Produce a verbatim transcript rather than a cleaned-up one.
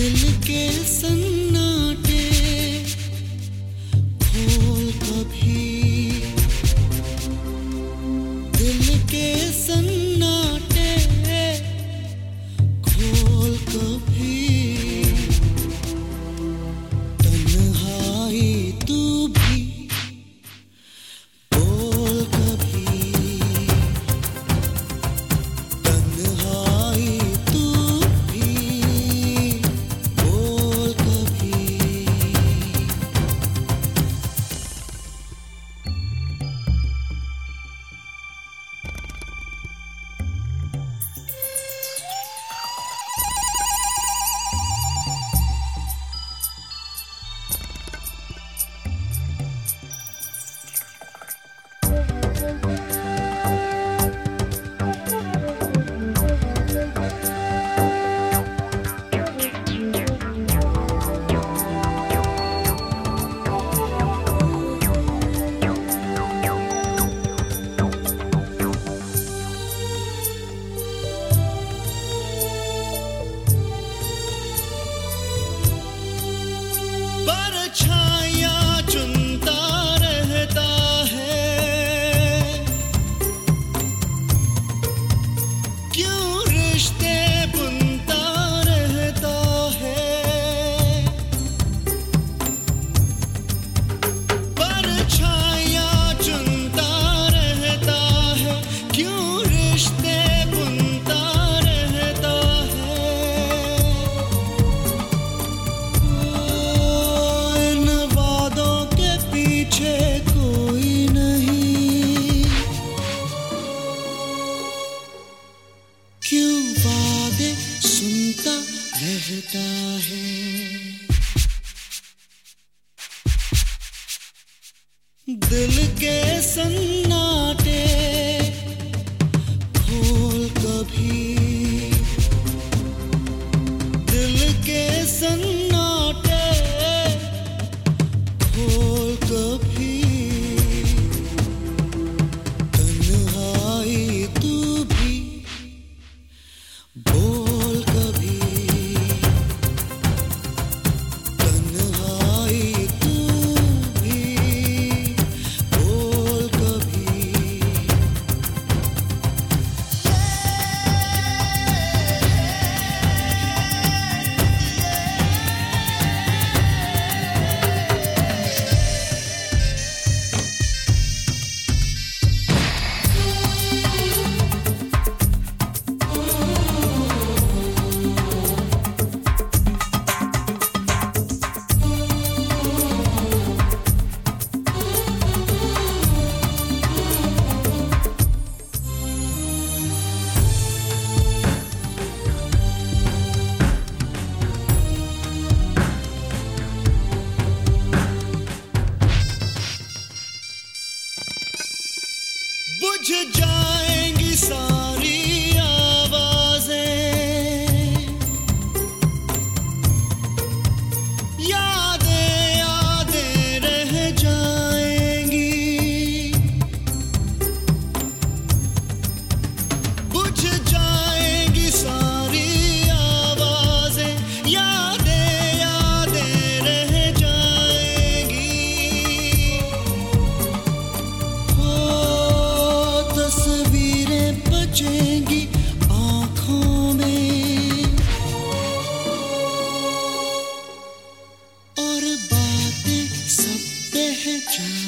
दिल के सन्नाटे खोल कभी, दिल के सन्नाटे खोल कभी, तन्हाई तू भी बोल कभी, तन्हाई तू भी बोल कभी। परछाइयाँ चुनता रहता है, क्यों रिश्ते बुनता रहता है। परछाइयाँ चुनता रहता है, क्यों रिश्ते बुनता रहता है। इन वादों के पीछे कोई नहीं, क्यों वादे सुनता रहता है। दिल के सन्नाटे खोल कभी, दिल के सन्नाटे खोल कभी, तन्हाई तू भी बोल कभी, तन्हाई तू भी बोल कभी। बुझ जाएंगी सारी आवाजें, यादें यादें रह जाएंगी। बुझ जाएंगी सारी आवाजें, यादें यादें रह जाएंगी। तस्वीरें बचेंगी आँखों में, और बातें सब बह जाएंगी।